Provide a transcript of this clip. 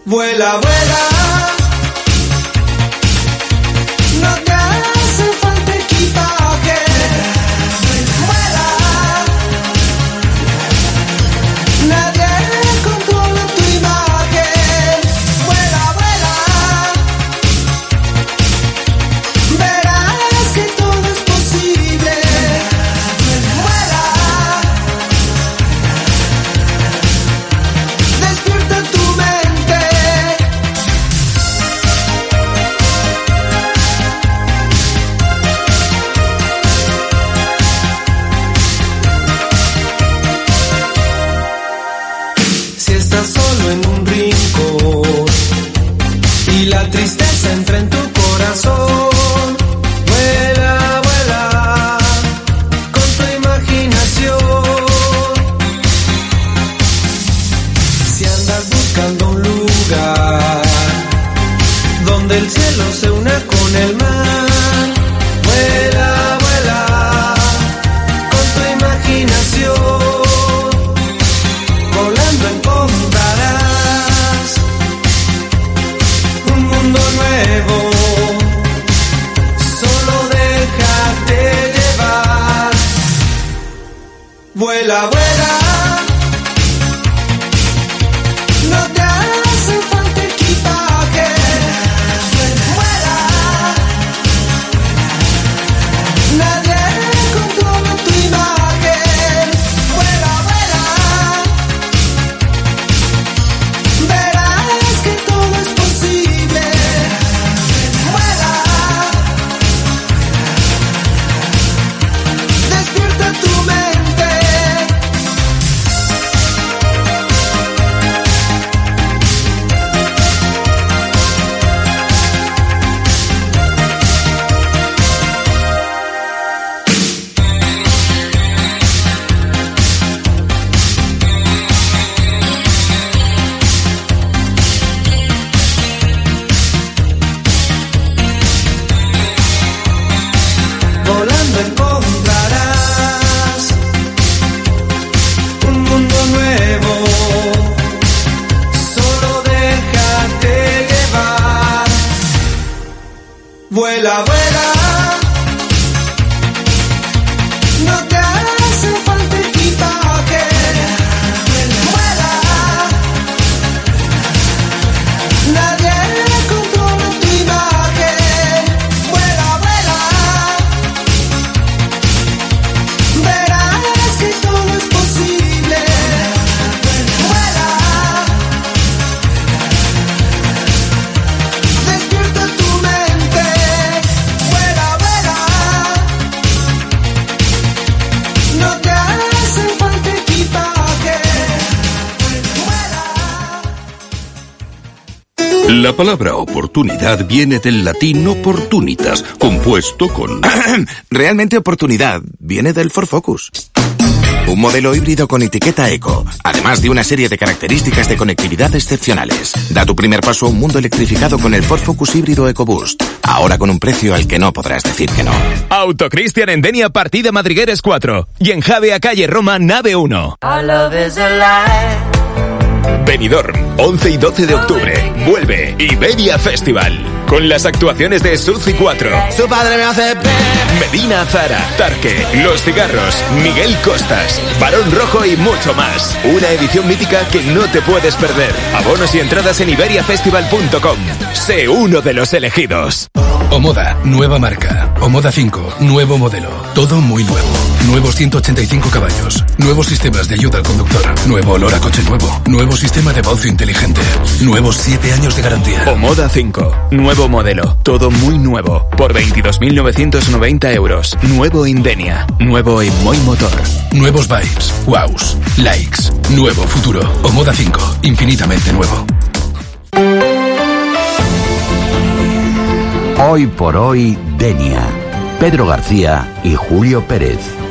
Vuela, vuela. No te hace falta equipaje. Vuela. Nadie controla tu imagen. Vuela, vuela. Verás que todo es posible. Vuela. Despierta tu mente. Si estás solo en un rincón y la tristeza entra en tu corazón, vuela, vuela con tu imaginación. Si andas buscando un lugar donde el cielo se una con el mar, vuela, vuela con tu imaginación. Volando encontrarás un mundo nuevo. Solo déjate llevar. Vuela, vuela. No te hace falta equipaje. Vuela. Nadie controla tu imagen. Vuela, vuela. Verás que todo es posible. Vuela. Despierta tu mente. Volando encontrarás un mundo nuevo. Solo déjate llevar. Vuela, vuela. No te hace falta equipaje. Vuela. Nadie controla tu imagen. Vuela, vuela. Verás que todo es posible. Vuela. Despierta tu mente. Vuela, vuela. No te hace falta equipaje. Vuela. La palabra oportunidad viene del latín opportunitas, compuesto con... Realmente oportunidad viene del Ford Focus. Un modelo híbrido con etiqueta eco, además de una serie de características de conectividad excepcionales. Da tu primer paso a un mundo electrificado con el Ford Focus híbrido EcoBoost. Ahora con un precio al que no podrás decir que no. Autocristian en Denia, partida Madrigueres 4. Y en Javea, calle Roma, nave 1. Benidorm, 11 y 12 de octubre. Vuelve Iberia Festival. Con las actuaciones de Suzy 4. Su padre me hace Medina Zara, Tarque, Los Cigarros, Miguel Costas, Barón Rojo y mucho más. Una edición mítica que no te puedes perder. Abonos y entradas en iberiafestival.com. Sé uno de los elegidos. Omoda, nueva marca. Omoda 5, nuevo modelo. Todo muy nuevo. Nuevos 185 caballos. Nuevos sistemas de ayuda al conductor. Nuevo olor a coche nuevo. Nuevo sistema de voz inteligente. Nuevos 7 años de garantía. Omoda 5, nuevo modelo. Todo muy nuevo. Por 22.990 euros. Nuevo Indenia. Nuevo en Moi Motor. Nuevos vibes. Wows. Likes. Nuevo futuro. Omoda 5, infinitamente nuevo. Hoy por hoy, Denia. Pedro García y Julio Pérez.